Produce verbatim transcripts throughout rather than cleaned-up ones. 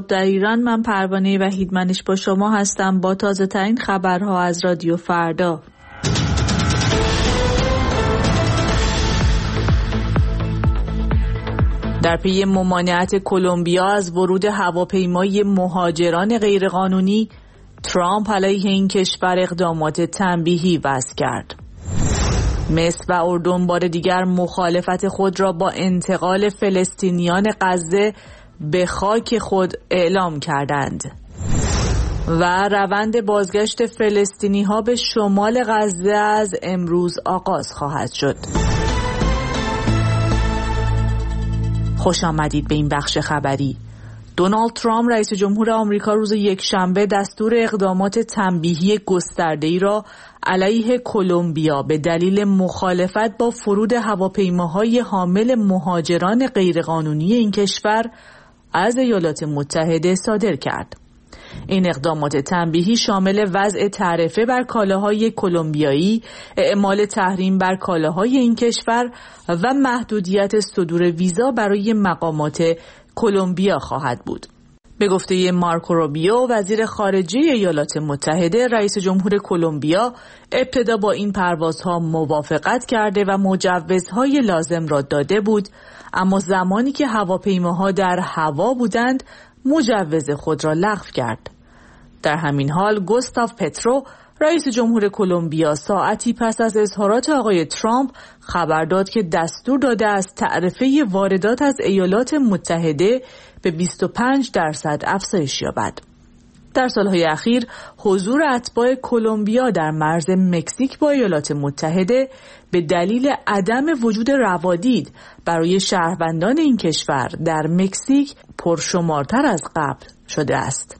انقلاب در ایران. من پروانه وحیدمنش با شما هستم با تازه ترین خبرها از رادیو فردا. در پی ممانعت کلمبیا از ورود هواپیمای مهاجران غیرقانونی، ترامپ علیه این کشور اقدامات تنبیهی وضع کرد. مصر و اردن بار دیگر مخالفت خود را با انتقال فلسطینیان غزه به خاک خود اعلام کردند و روند بازگشت فلسطینی ها به شمال غزه از امروز آغاز خواهد شد. خوش آمدید به این بخش خبری. دونالد ترامپ رئیس جمهور آمریکا روز یکشنبه دستور اقدامات تنبیهی گسترده‌ای را علیه کلمبیا به دلیل مخالفت با فرود هواپیماهای حامل مهاجران غیرقانونی این کشور از ایالات متحده صادر کرد. این اقدامات تنبیهی شامل وضع تعرفه بر کالاهای کلمبیایی، اعمال تحریم بر کالاهای این کشور و محدودیت صدور ویزا برای مقامات کلمبیا خواهد بود. به گفته مارکو روبیو وزیر خارجه ایالات متحده، رئیس جمهور کلمبیا ابتدا با این پروازها موافقت کرده و مجوزهای لازم را داده بود، اما زمانی که هواپیماها در هوا بودند مجوز خود را لغو کرد. در همین حال گوستاو پترو رئیس جمهور کلمبیا ساعتی پس از اظهارات آقای ترامپ خبر داد که دستور داده است تعرفه واردات از ایالات متحده به بیست و پنج درصد افزایش یابد. در سالهای اخیر حضور اتباع کلمبیا در مرز مکزیک با ایالات متحده به دلیل عدم وجود روادید برای شهروندان این کشور در مکزیک پرشمارتر از قبل شده است.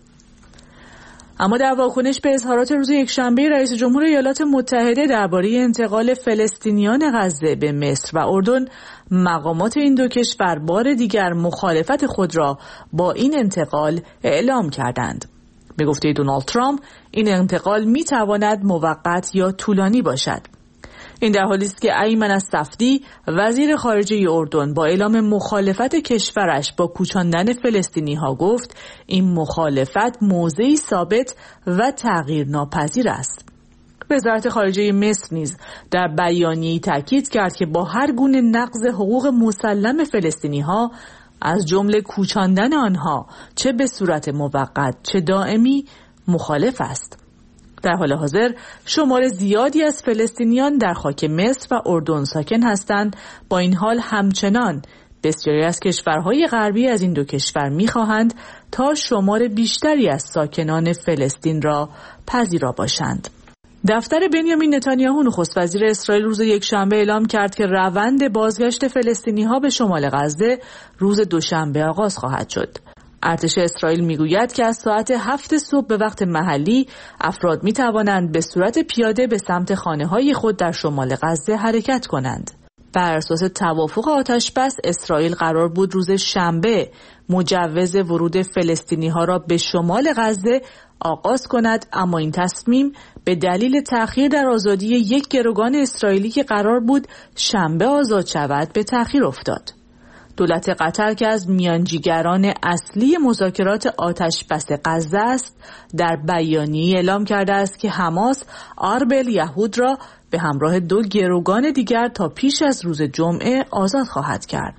اما در واکنش به اظهارات روز یکشنبه رئیس جمهور ایالات متحده درباره انتقال فلسطینیان غزه به مصر و اردن، مقامات این دو کشور بار دیگر مخالفت خود را با این انتقال اعلام کردند. به گفته دونالد ترامپ این انتقال می تواند موقت یا طولانی باشد. این در حالی است که ایمن الصفدی وزیر خارجه اردن با اعلام مخالفت کشورش با کوچاندن فلسطینی ها گفت این مخالفت موضعی ثابت و تغییر ناپذیر است. وزارت خارجه مصر نیز در بیانیه‌ای تاکید کرد که با هر گونه نقض حقوق مسلم فلسطینی ها از جمله کوچاندن آنها چه به صورت موقت چه دائمی مخالف است. در حال حاضر شمار زیادی از فلسطینیان در خاک مصر و اردن ساکن هستند. با این حال همچنان بسیاری از کشورهای غربی از این دو کشور می‌خواهند تا شمار بیشتری از ساکنان فلسطین را پذیرا باشند. دفتر بنیامین نتانیاهو نخست وزیر اسرائیل روز یکشنبه اعلام کرد که روند بازگشت فلسطینی‌ها به شمال غزه روز دوشنبه آغاز خواهد شد. ارتش اسرائیل میگوید که از ساعت هفت صبح به وقت محلی افراد می توانند به صورت پیاده به سمت خانه‌های خود در شمال غزه حرکت کنند. بر اساس توافق آتش‌بس اسرائیل قرار بود روز شنبه مجوز ورود فلسطینی‌ها را به شمال غزه آغاز کند، اما این تصمیم به دلیل تأخیر در آزادی یک گروگان اسرائیلی که قرار بود شنبه آزاد شود به تأخیر افتاد. دولت قطر که از میانجیگران اصلی مذاکرات آتش‌بس غزه است، در بیانیه‌ای اعلام کرده است که حماس آربل یهود را به همراه دو گروگان دیگر تا پیش از روز جمعه آزاد خواهد کرد.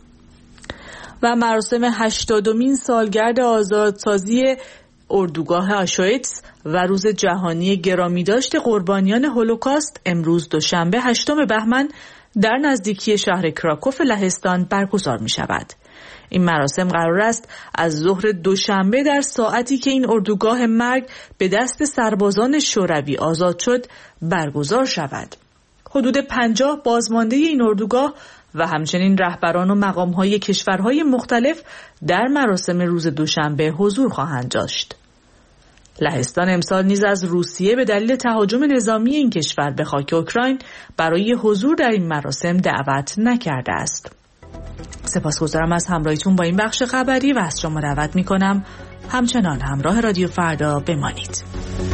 و مراسم هشتادمین سالگرد آزادسازی اردوگاه آشویتس و روز جهانی گرامیداشت قربانیان هولوکاست امروز دوشنبه هشتم بهمن در نزدیکی شهر کراکوف لهستان برگزار می شود. این مراسم قرار است از ظهر دوشنبه در ساعتی که این اردوگاه مرگ به دست سربازان شوروی آزاد شد برگزار شود. حدود پنجاه بازمانده این اردوگاه و همچنین رهبران و مقام‌های کشورهای مختلف در مراسم روز دوشنبه حضور خواهند داشت. لهستان امسال نیز از روسیه به دلیل تهاجم نظامی این کشور به خاک اوکراین برای حضور در این مراسم دعوت نکرده است. سپاسگزارم از همراهیتون با این بخش خبری و از شما دعوت می‌کنم همچنان همراه رادیو فردا بمانید.